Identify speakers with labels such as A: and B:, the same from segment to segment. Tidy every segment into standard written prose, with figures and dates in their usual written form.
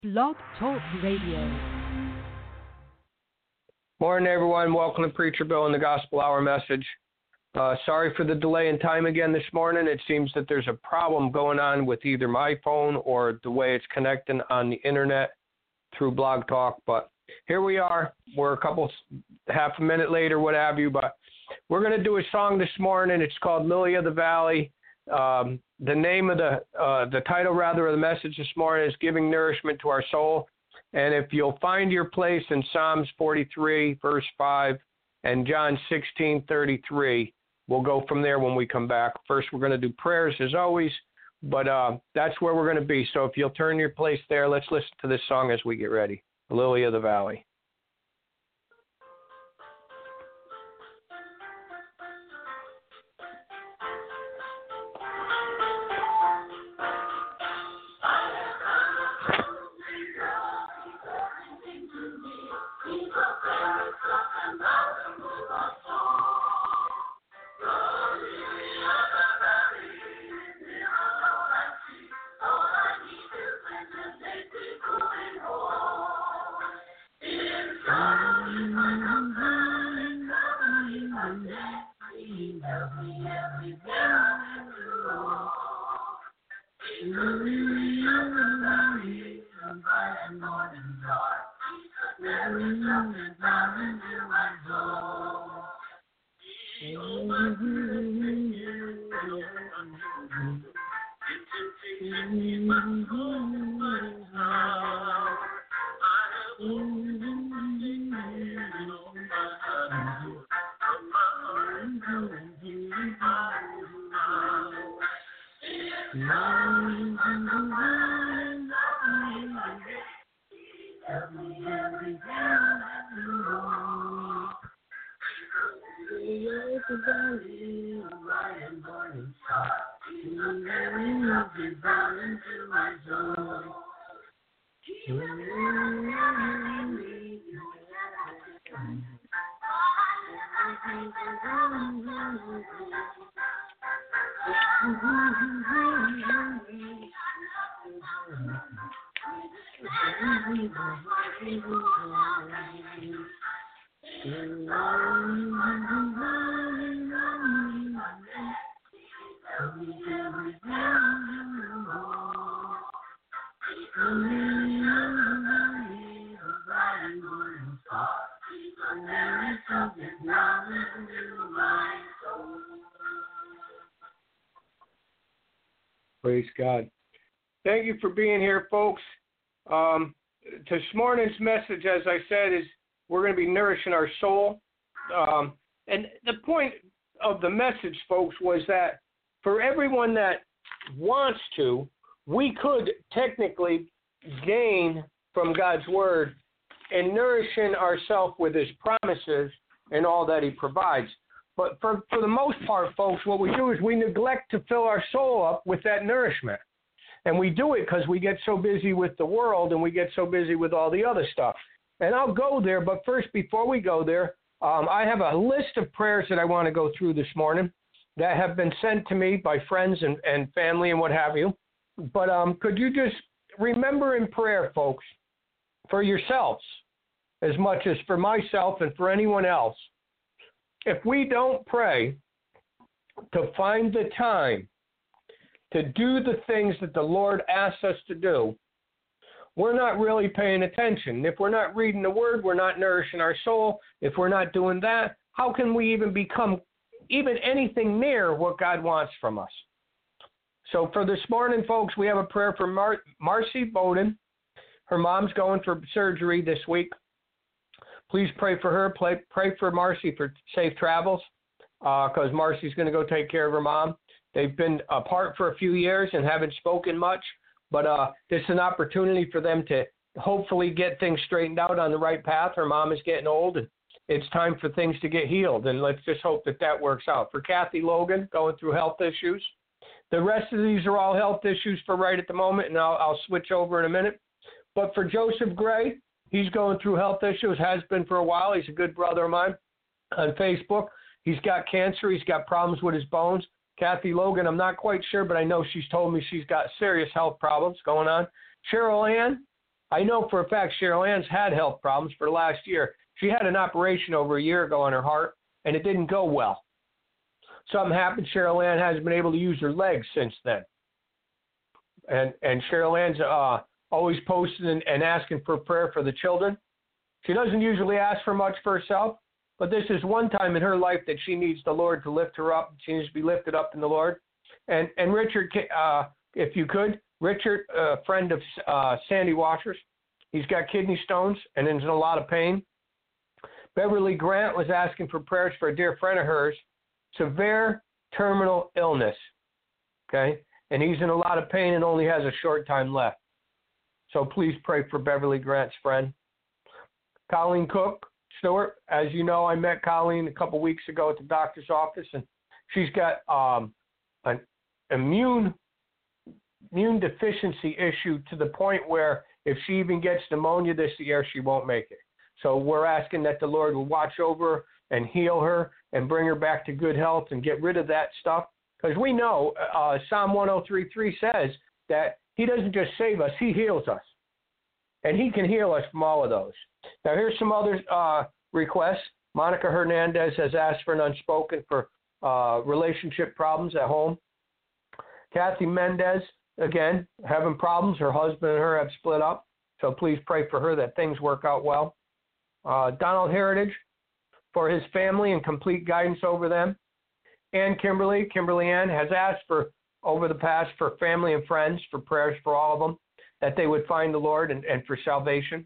A: Blog Talk Radio.
B: Morning, everyone. Welcome to Preacher Bill and the Gospel Hour message. Sorry for the delay in time again this morning. It seems that there's a problem going on with either my phone or the way it's connecting on the internet through Blog Talk. But here we are. We're half a minute later, what have you. But we're going to do a song this morning. It's called Lily of the Valley. The name of the title of the message this morning is Giving Nourishment to Our Soul. And if you'll find your place in Psalms 43, verse 5, and John 16:33, we'll go from there when we come back. First, we're going to do prayers as always, but that's where we're going to be. So if you'll turn your place there, let's listen to this song as we get ready. Lily of the Valley. Praise God. Thank you for being here, folks. This morning's message, as I said, is we're going to be nourishing our soul. And the point of the message, folks, was that for everyone that wants to, we could technically gain from God's Word and nourishing ourselves with His promises and all that He provides. But for the most part, folks, what we do is we neglect to fill our soul up with that nourishment. And we do it because we get so busy with the world and we get so busy with all the other stuff. And I'll go there, but first, before we go there, I have a list of prayers that I want to go through this morning that have been sent to me by friends and family and what have you. But could you just remember in prayer, folks, for yourselves as much as for myself and for anyone else, if we don't pray to find the time to do the things that the Lord asks us to do, we're not really paying attention. If we're not reading the Word, we're not nourishing our soul. If we're not doing that, how can we even become even anything near what God wants from us? So for this morning, folks, we have a prayer for Marcy Bowden. Her mom's going for surgery this week. Please pray for her. Pray for Marcy for safe travels because Marcy's going to go take care of her mom. They've been apart for a few years and haven't spoken much, but this is an opportunity for them to hopefully get things straightened out on the right path. Her mom is getting old, and it's time for things to get healed, and let's just hope that that works out. For Kathy Logan, going through health issues. The rest of these are all health issues for right at the moment, and I'll switch over in a minute. But for Joseph Gray, he's going through health issues, has been for a while. He's a good brother of mine on Facebook. He's got cancer. He's got problems with his bones. Kathy Logan, I'm not quite sure, but I know she's told me she's got serious health problems going on. Cheryl Ann, I know for a fact Cheryl Ann's had health problems for the last year. She had an operation over a year ago on her heart, and it didn't go well. Something happened. Cheryl Ann hasn't been able to use her legs since then. And Cheryl Ann's always posting and asking for prayer for the children. She doesn't usually ask for much for herself, but this is one time in her life that she needs the Lord to lift her up. She needs to be lifted up in the Lord. And Richard, if you could, Richard, a friend of Sandy Washers, he's got kidney stones and is in a lot of pain. Beverly Grant was asking for prayers for a dear friend of hers, severe terminal illness, okay? And he's in a lot of pain and only has a short time left. So please pray for Beverly Grant's friend. Colleen Cook Stewart, as you know, I met Colleen a couple weeks ago at the doctor's office, and she's got an immune deficiency issue to the point where if she even gets pneumonia this year, she won't make it. So we're asking that the Lord will watch over her and heal her and bring her back to good health and get rid of that stuff. Because we know Psalm 103:3 says that he doesn't just save us, he heals us. And he can heal us from all of those. Now here's some other requests. Monica Hernandez has asked for an unspoken for relationship problems at home. Kathy Mendez, again, having problems. Her husband and her have split up. So please pray for her that things work out well. Donald Heritage, for his family and complete guidance over them. And Kimberly Ann has asked for, over the past, for family and friends, for prayers for all of them, that they would find the Lord and for salvation.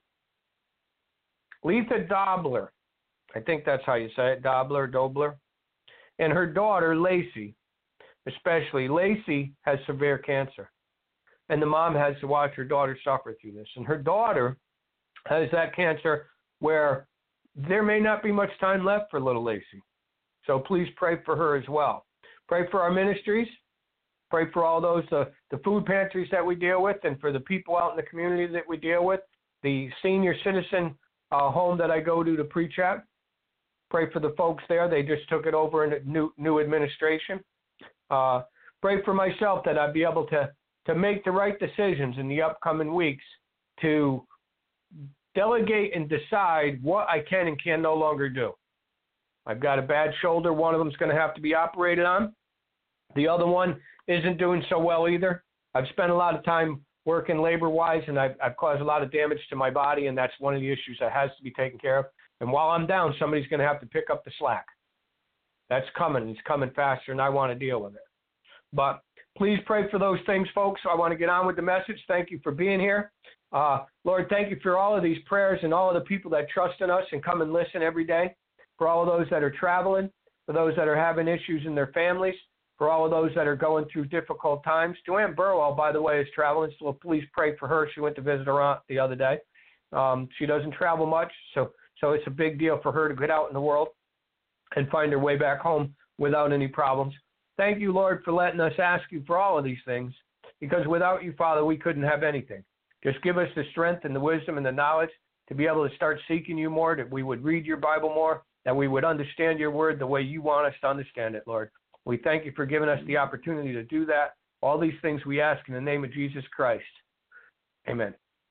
B: Letha Dobler, I think that's how you say it, Dobler, and her daughter, Lacey, especially. Lacey has severe cancer, and the mom has to watch her daughter suffer through this. And her daughter has that cancer where there may not be much time left for little Lacey. So please pray for her as well. Pray for our ministries. Pray for all those, the food pantries that we deal with, and for the people out in the community that we deal with, the senior citizen home that I go to preach at. Pray for the folks there. They just took it over in a new administration. Pray for myself that I'd be able to make the right decisions in the upcoming weeks to delegate and decide what I can and can no longer do. I've got a bad shoulder. One of them is going to have to be operated on. The other one isn't doing so well either. I've spent a lot of time working labor-wise, and I've caused a lot of damage to my body, and that's one of the issues that has to be taken care of. And while I'm down, somebody's going to have to pick up the slack. That's coming. It's coming faster, and I want to deal with it. But please pray for those things, folks. I want to get on with the message. Thank you for being here. Lord, thank you for all of these prayers and all of the people that trust in us and come and listen every day, for all of those that are traveling, for those that are having issues in their families, for all of those that are going through difficult times. Joanne Burwell, by the way, is traveling, so please pray for her. She went to visit her aunt the other day. She doesn't travel much, so it's a big deal for her to get out in the world and find her way back home without any problems. Thank you, Lord, for letting us ask you for all of these things, because without you, Father, we couldn't have anything. Just give us the strength and the wisdom and the knowledge to be able to start seeking you more, that we would read your Bible more, that we would understand your word the way you want us to understand it, Lord. We thank you for giving us the opportunity to do that. All these things we ask in the name of Jesus Christ. Amen.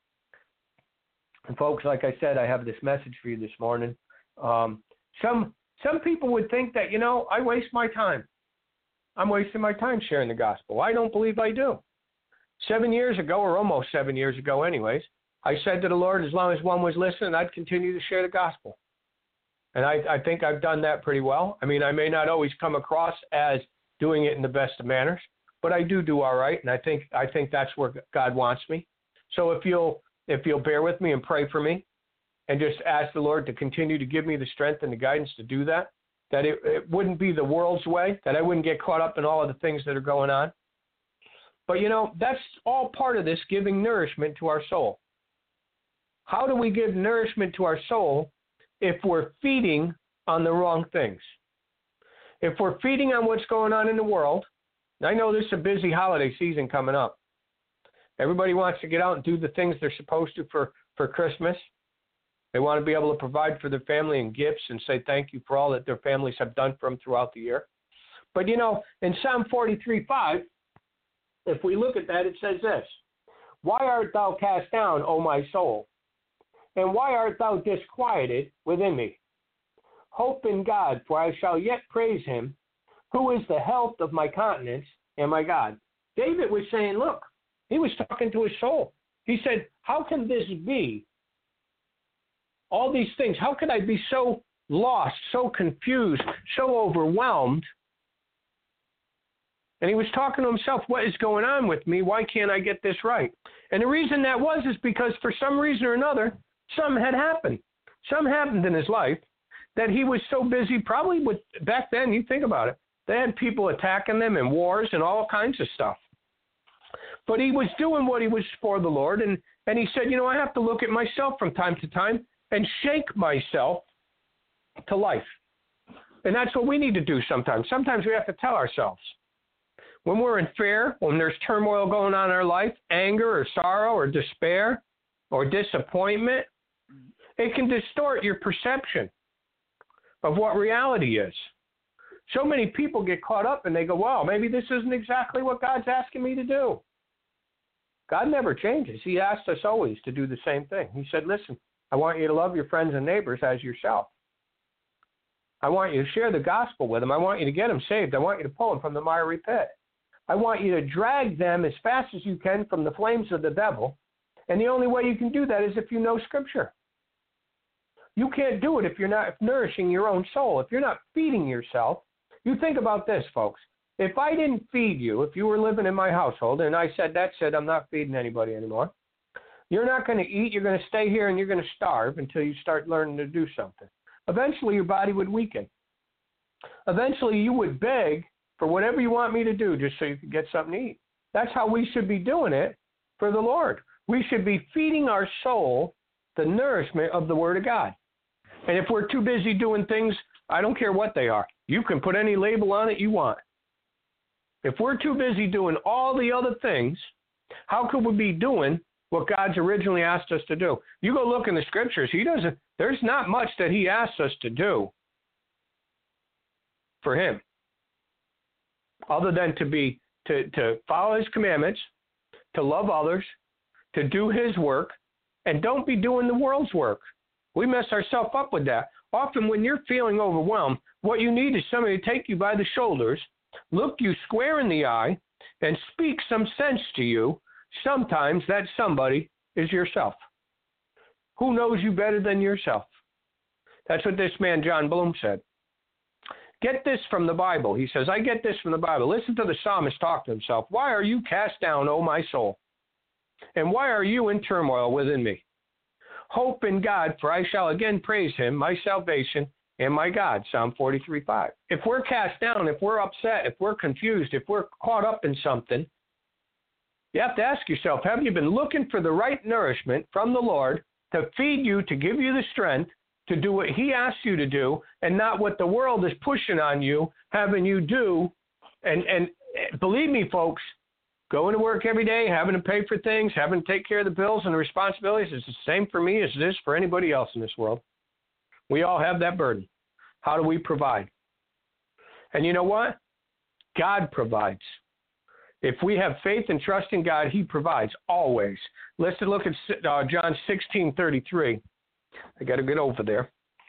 B: And folks, like I said, I have this message for you this morning. Some people would think that, I waste my time. I'm wasting my time sharing the gospel. I don't believe I do. 7 years ago, or almost 7 years ago anyways, I said to the Lord, as long as one was listening, I'd continue to share the gospel. And I think I've done that pretty well. I mean, I may not always come across as doing it in the best of manners, but I do all right, and I think that's where God wants me. So if you'll bear with me and pray for me, and just ask the Lord to continue to give me the strength and the guidance to do that it wouldn't be the world's way, that I wouldn't get caught up in all of the things that are going on. But that's all part of this giving nourishment to our soul. How do we give nourishment to our soul if we're feeding on the wrong things? If we're feeding on what's going on in the world, and I know this is a busy holiday season coming up. Everybody wants to get out and do the things they're supposed to for Christmas. They want to be able to provide for their family and gifts and say thank you for all that their families have done for them throughout the year. But, in Psalm 43:5, if we look at that, it says this: Why art thou cast down, O my soul? And why art thou disquieted within me? Hope in God, for I shall yet praise him, who is the health of my countenance and my God. David was saying, look, he was talking to his soul. He said, how can this be? All these things, how could I be so lost, so confused, so overwhelmed? And he was talking to himself, what is going on with me? Why can't I get this right? And the reason that was is because for some reason or another, something had happened. Something happened in his life that he was so busy, probably with, back then, you think about it, they had people attacking them and wars and all kinds of stuff. But he was doing what he was for the Lord, and he said, you know, I have to look at myself from time to time and shake myself to life. And that's what we need to do sometimes. Sometimes we have to tell ourselves. When we're in fear, when there's turmoil going on in our life, anger or sorrow or despair or disappointment, it can distort your perception of what reality is. So many people get caught up and they go, wow, maybe this isn't exactly what God's asking me to do. God never changes. He asks us always to do the same thing. He said, listen, I want you to love your friends and neighbors as yourself. I want you to share the gospel with them. I want you to get them saved. I want you to pull them from the miry pit. I want you to drag them as fast as you can from the flames of the devil. And the only way you can do that is if you know Scripture. You can't do it if you're not nourishing your own soul, if you're not feeding yourself. You think about this, folks. If I didn't feed you, if you were living in my household, and I said, that's it, I'm not feeding anybody anymore, you're not going to eat, you're going to stay here, and you're going to starve until you start learning to do something. Eventually, your body would weaken. Eventually, you would beg for whatever you want me to do just so you could get something to eat. That's how we should be doing it for the Lord. We should be feeding our soul the nourishment of the Word of God. And if we're too busy doing things, I don't care what they are. You can put any label on it you want. If we're too busy doing all the other things, how could we be doing what God's originally asked us to do? You go look in the Scriptures. There's not much that he asks us to do for him, other than to follow his commandments, to love others, to do his work, and don't be doing the world's work. We mess ourselves up with that. Often when you're feeling overwhelmed, what you need is somebody to take you by the shoulders, look you square in the eye, and speak some sense to you. Sometimes that somebody is yourself. Who knows you better than yourself? That's what this man John Bloom said. Get this from the Bible. He says, I get this from the Bible. Listen to the psalmist talk to himself. Why are you cast down, O my soul? And why are you in turmoil within me? Hope in God, for I shall again praise him, my salvation and my God. Psalm 43:5. If we're cast down, if we're upset, if we're confused, if we're caught up in something, you have to ask yourself, have you been looking for the right nourishment from the Lord to feed you, to give you the strength to do what he asks you to do, and not what the world is pushing on you, having you do? And believe me, folks, going to work every day, having to pay for things, having to take care of the bills and the responsibilities is the same for me as it is for anybody else in this world. We all have that burden. How do we provide? And you know what? God provides. If we have faith and trust in God, he provides always. Let's look at John 16:33. I got to get over there.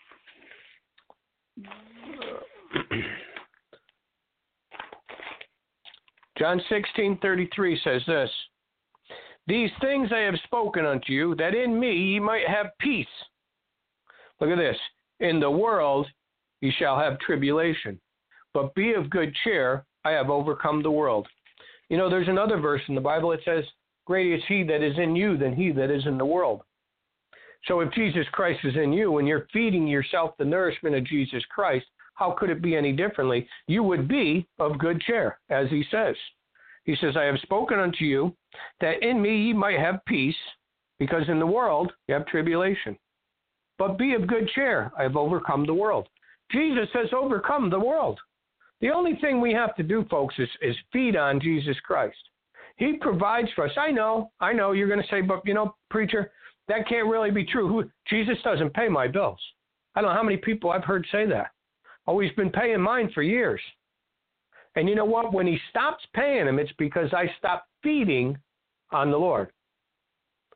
B: John 16:33 says this, these things I have spoken unto you, that in me ye might have peace. Look at this. In the world ye shall have tribulation, but be of good cheer, I have overcome the world. You know, there's another verse in the Bible that says, greater is he that is in you than he that is in the world. So if Jesus Christ is in you and you're feeding yourself the nourishment of Jesus Christ, how could it be any differently? You would be of good cheer, as he says. He says, I have spoken unto you that in me ye might have peace, because in the world you have tribulation. But be of good cheer, I have overcome the world. Jesus has overcome the world. The only thing we have to do, folks, is feed on Jesus Christ. He provides for us. I know you're going to say, but, preacher, that can't really be true. Jesus doesn't pay my bills. I don't know how many people I've heard say that. Oh, he's been paying mine for years. And you know what? When he stops paying them, it's because I stopped feeding on the Lord.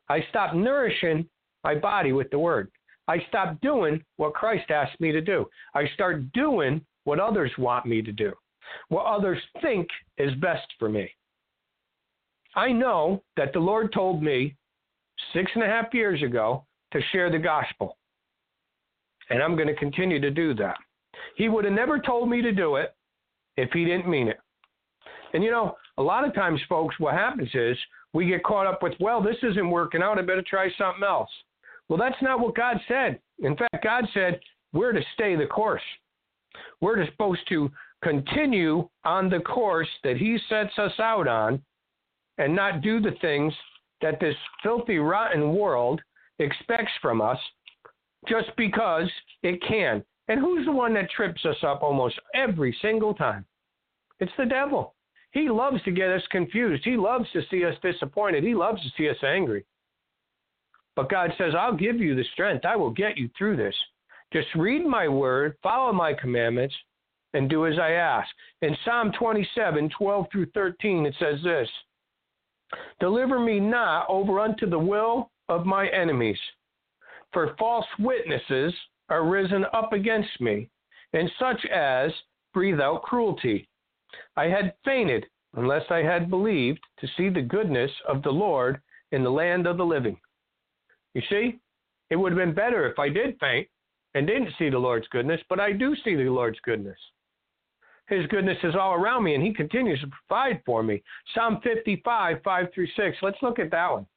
B: I stop nourishing my body with the word. I stop doing what Christ asked me to do. I start doing what others want me to do, what others think is best for me. I know that the Lord told me 6.5 years ago to share the gospel, and I'm going to continue to do that. He would have never told me to do it if he didn't mean it. And a lot of times, folks, what happens is we get caught up with, well, this isn't working out, I better try something else. Well, that's not what God said. In fact, God said we're to stay the course. We're supposed to continue on the course that he sets us out on and not do the things that this filthy, rotten world expects from us just because it can. And who's the one that trips us up almost every single time? It's the devil. He loves to get us confused. He loves to see us disappointed. He loves to see us angry. But God says, I'll give you the strength. I will get you through this. Just read my word, follow my commandments, and do as I ask. In Psalm 27, 12 through 13, it says this, deliver me not over unto the will of my enemies, for false witnesses are risen up against me, and such as breathe out cruelty. I had fainted unless I had believed to see the goodness of the Lord in the land of the living. You see, it would have been better if I did faint and didn't see the Lord's goodness, but I do see the Lord's goodness. His goodness is all around me, and he continues to provide for me. Psalm 55, 5 through 6. Let's look at that one.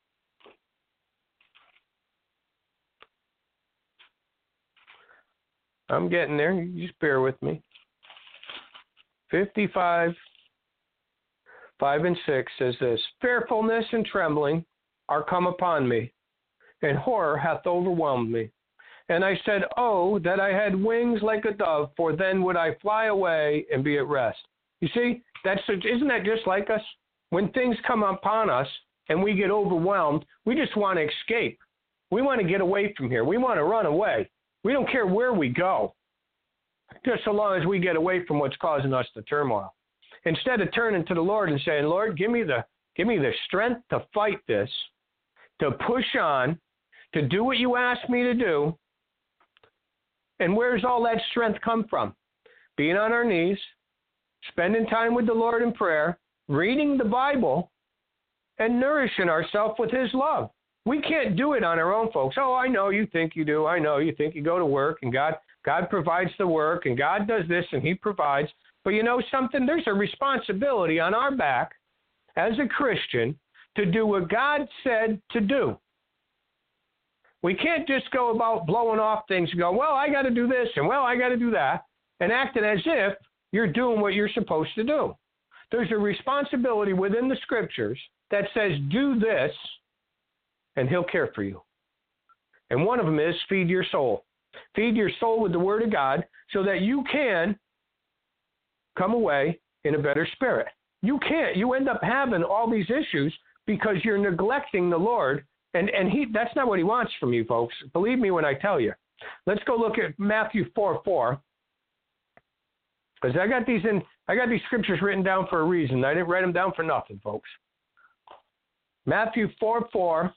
B: I'm getting there. You just bear with me. 55, 5 and 6 says this, fearfulness and trembling are come upon me, and horror hath overwhelmed me. And I said, oh, that I had wings like a dove, for then would I fly away and be at rest. You see, isn't that just like us? When things come upon us and we get overwhelmed, we just want to escape. We want to get away from here. We want to run away. We don't care where we go, just so long as we get away from what's causing us the turmoil. Instead of turning to the Lord and saying, Lord, give me the strength to fight this, to push on, to do what you asked me to do. And where's all that strength come from? Being on our knees, spending time with the Lord in prayer, reading the Bible, and nourishing ourselves with his love. We can't do it on our own, folks. Oh, I know you think you do. I know you think you go to work and God provides the work and God does this and he provides. But you know something? There's a responsibility on our back as a Christian to do what God said to do. We can't just go about blowing off things and go, well, I got to do this and well, I got to do that, and acting as if you're doing what you're supposed to do. There's a responsibility within the scriptures that says do this and he'll care for you. And one of them is feed your soul. Feed your soul with the word of God so that you can come away in a better spirit. You can't. You end up having all these issues because you're neglecting the Lord. And that's not what he wants from you, folks. Believe me when I tell you. Let's go look at Matthew 4:4. Because I got these scriptures written down for a reason. I didn't write them down for nothing, folks. Matthew 4:4.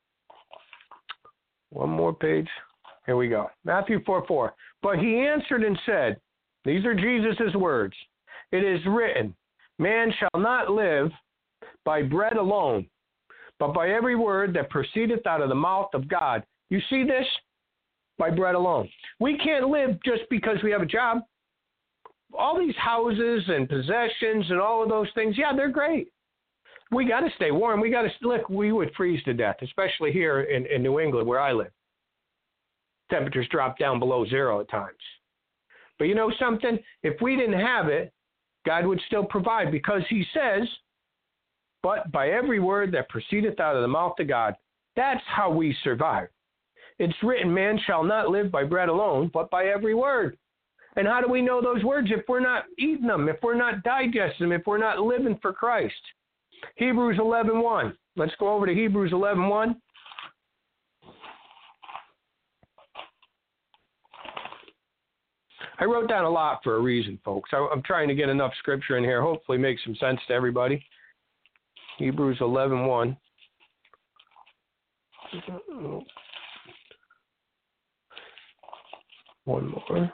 B: One more page. Here we go. Matthew 4:4. But he answered and said, these are Jesus' words. It is written, man shall not live by bread alone, but by every word that proceedeth out of the mouth of God. You see this? By bread alone. We can't live just because we have a job. All these houses and possessions and all of those things, yeah, they're great. We got to stay warm. We got to look. We would freeze to death, especially here in New England where I live. Temperatures drop down below zero at times. But you know something? If we didn't have it, God would still provide because he says, but by every word that proceedeth out of the mouth of God. That's how we survive. It's written, man shall not live by bread alone, but by every word. And how do we know those words if we're not eating them, if we're not digesting them, if we're not living for Christ? Hebrews 11:1. Let's go over to Hebrews 11:1. I wrote down a lot for a reason, folks. I'm trying to get enough scripture in here, hopefully make some sense to everybody. Hebrews 11:1. One more.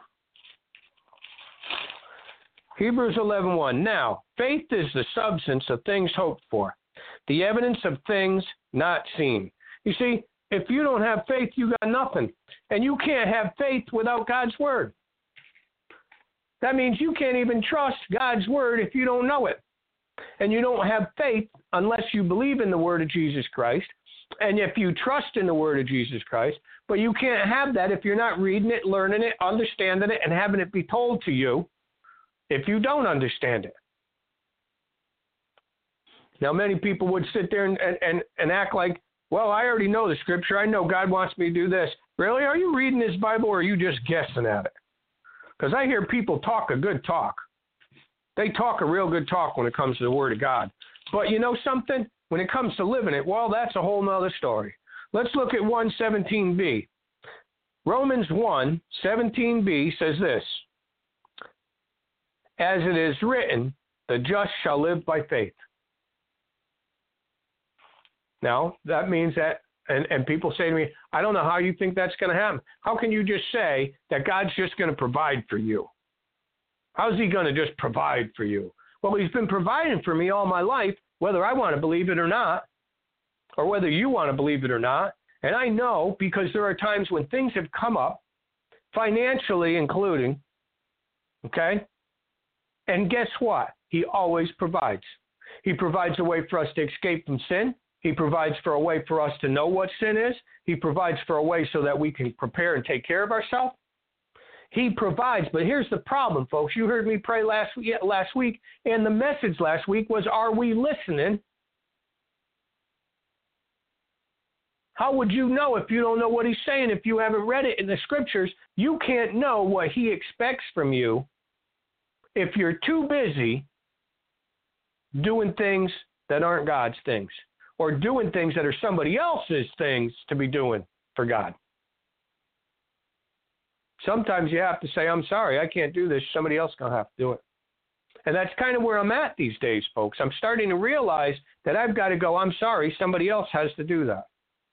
B: Hebrews 11:1. Now, faith is the substance of things hoped for, the evidence of things not seen. You see, if you don't have faith, you got nothing. And you can't have faith without God's word. That means you can't even trust God's word if you don't know it. And you don't have faith unless you believe in the word of Jesus Christ. And if you trust in the word of Jesus Christ, but you can't have that if you're not reading it, learning it, understanding it, and having it be told to you if you don't understand it. Now, many people would sit there and act like, well, I already know the scripture. I know God wants me to do this. Really? Are you reading this Bible or are you just guessing at it? Because I hear people talk a good talk. They talk a real good talk when it comes to the Word of God. But you know something? When it comes to living it, well, that's a whole nother story. Let's look at 1:17b. Romans 1:17b says this, as it is written, the just shall live by faith. Now, that means that, and people say to me, I don't know how you think that's going to happen. How can you just say that God's just going to provide for you? How's he going to just provide for you? Well, he's been providing for me all my life, whether I want to believe it or not, or whether you want to believe it or not. And I know because there are times when things have come up, financially including, okay? And guess what? He always provides. He provides a way for us to escape from sin. He provides for a way for us to know what sin is. He provides for a way so that we can prepare and take care of ourselves. He provides, but here's the problem, folks. You heard me pray last week, and the message last week was, are we listening? How would you know if you don't know what he's saying? If you haven't read it in the scriptures, you can't know what he expects from you if you're too busy doing things that aren't God's things, or doing things that are somebody else's things to be doing for God. Sometimes you have to say, I'm sorry, I can't do this. Somebody else is going to have to do it. And that's kind of where I'm at these days, folks. I'm starting to realize that I've got to go, I'm sorry, somebody else has to do that.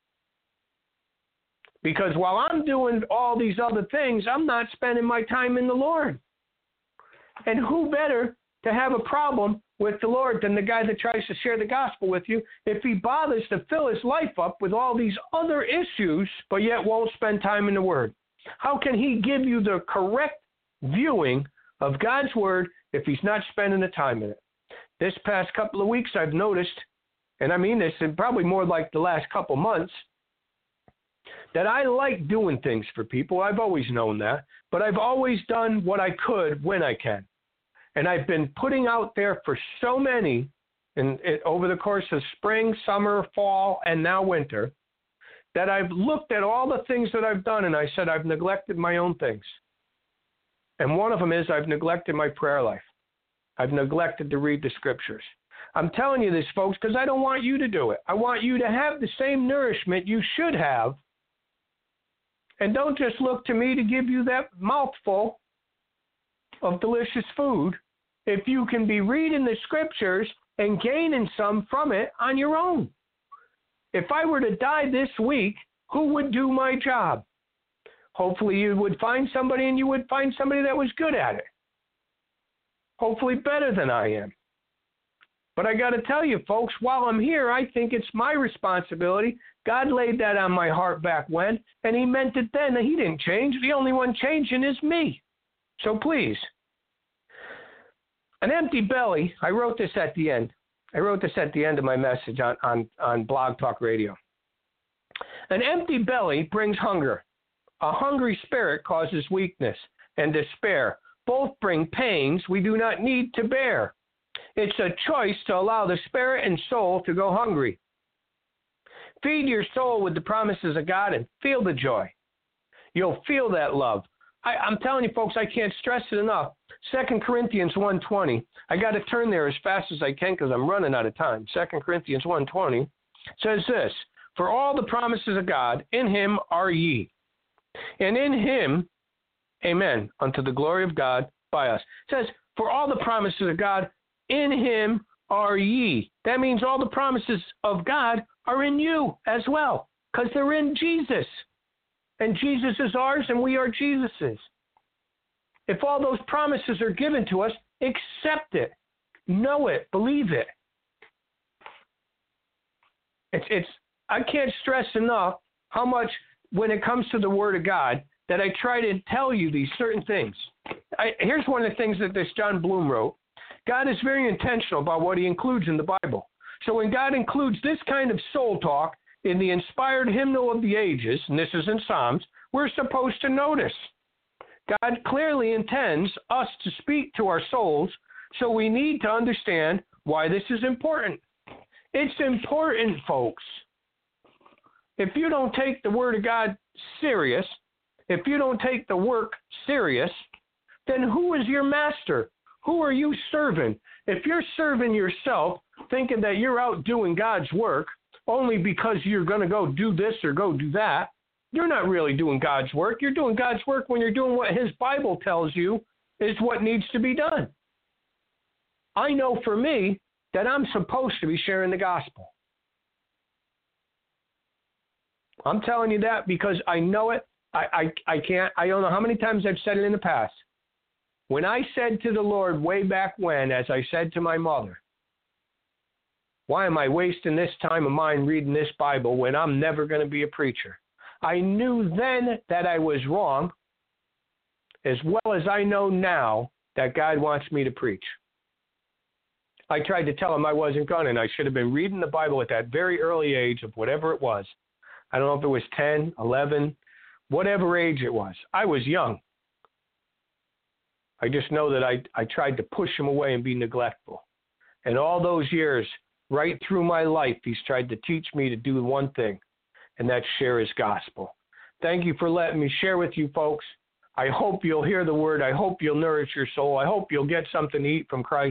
B: Because while I'm doing all these other things, I'm not spending my time in the Lord. And who better to have a problem with the Lord than the guy that tries to share the gospel with you if he bothers to fill his life up with all these other issues, but yet won't spend time in the Word? How can he give you the correct viewing of God's Word if he's not spending the time in it? This past couple of weeks I've noticed, and I mean this, and probably more like the last couple months, that I like doing things for people. I've always known that, but I've always done what I could when I can. And I've been putting out there for so many over the course of spring, summer, fall, and now winter, that I've looked at all the things that I've done and I said I've neglected my own things. And one of them is I've neglected my prayer life. I've neglected to read the scriptures. I'm telling you this, folks, because I don't want you to do it. I want you to have the same nourishment you should have. And don't just look to me to give you that mouthful of delicious food if you can be reading the scriptures and gaining some from it on your own. If I were to die this week, who would do my job? Hopefully you would find somebody, and you would find somebody that was good at it. Hopefully better than I am. But I got to tell you, folks, while I'm here, I think it's my responsibility. God laid that on my heart back when, and he meant it then. He didn't change. The only one changing is me. So please. An empty belly, I wrote this at the end. I wrote this at the end of my message on Blog Talk Radio. An empty belly brings hunger. A hungry spirit causes weakness and despair. Both bring pains we do not need to bear. It's a choice to allow the spirit and soul to go hungry. Feed your soul with the promises of God and feel the joy. You'll feel that love. I'm telling you, folks, I can't stress it enough. 2 Corinthians 1:20. I got to turn there as fast as I can because I'm running out of time. 2 Corinthians 1:20 says this, for all the promises of God, in him are ye. And in him, amen, unto the glory of God by us. It says, for all the promises of God, in him are ye. That means all the promises of God are in you as well. because they're in Jesus. And Jesus is ours and we are Jesus's. If all those promises are given to us, accept it, know it, believe it. I can't stress enough how much when it comes to the Word of God that I try to tell you these certain things. Here's one of the things that this John Bloom wrote. God is very intentional about what he includes in the Bible. So when God includes this kind of soul talk in the inspired hymnal of the ages, and this is in Psalms, we're supposed to notice. God clearly intends us to speak to our souls, so we need to understand why this is important. It's important, folks. If you don't take the Word of God serious, if you don't take the work serious, then who is your master? Who are you serving? If you're serving yourself, thinking that you're out doing God's work only because you're going to go do this or go do that, you're not really doing God's work. You're doing God's work when you're doing what his Bible tells you is what needs to be done. I know for me that I'm supposed to be sharing the gospel. I'm telling you that because I know it. I don't know how many times I've said it in the past. When I said to the Lord way back when, as I said to my mother, why am I wasting this time of mine reading this Bible when I'm never going to be a preacher? I knew then that I was wrong, as well as I know now that God wants me to preach. I tried to tell him I wasn't going, and I should have been reading the Bible at that very early age of whatever it was. I don't know if it was 10, 11, whatever age it was. I was young. I just know that I tried to push him away and be neglectful. And all those years, right through my life, he's tried to teach me to do one thing, and that's share his gospel. Thank you for letting me share with you folks. I hope you'll hear the word. I hope you'll nourish your soul. I hope you'll get something to eat from Christ.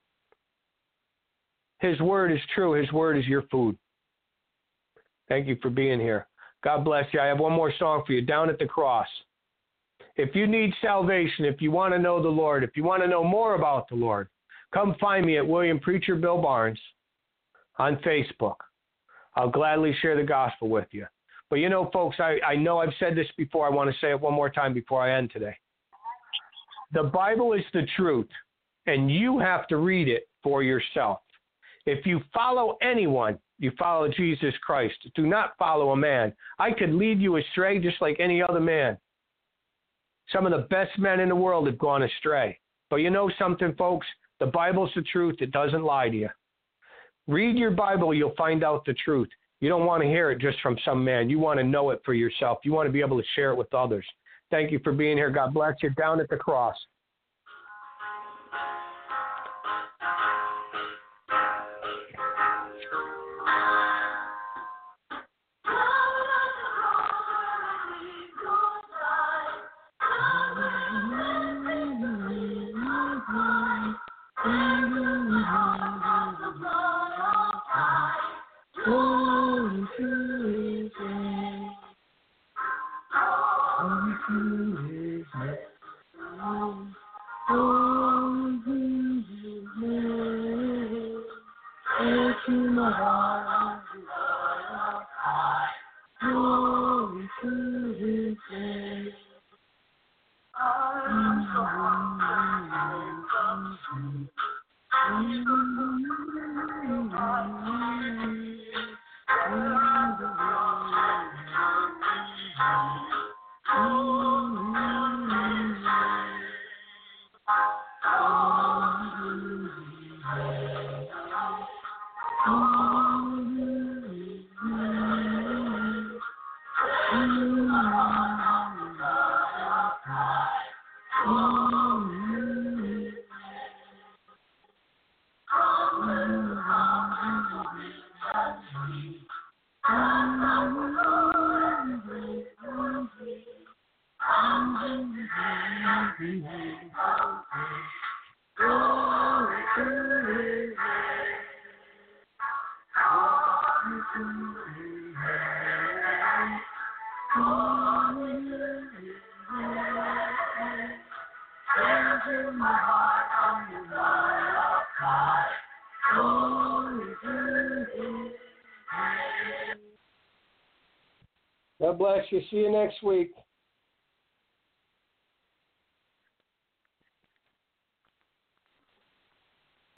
B: His word is true. His word is your food. Thank you for being here. God bless you. I have one more song for you, Down at the Cross. If you need salvation, if you want to know the Lord, if you want to know more about the Lord, come find me at William Preacher Bill Barnes on Facebook. I'll gladly share the gospel with you. But you know, folks, I know I've said this before. I want to say it one more time before I end today. The Bible is the truth, and you have to read it for yourself. If you follow anyone, you follow Jesus Christ. Do not follow a man. I could lead you astray just like any other man. Some of the best men in the world have gone astray. But you know something, folks? The Bible's the truth. It doesn't lie to you. Read your Bible. You'll find out the truth. You don't want to hear it just from some man. You want to know it for yourself. You want to be able to share it with others. Thank you for being here. God bless you. Down at the Cross. God bless you. See you next week.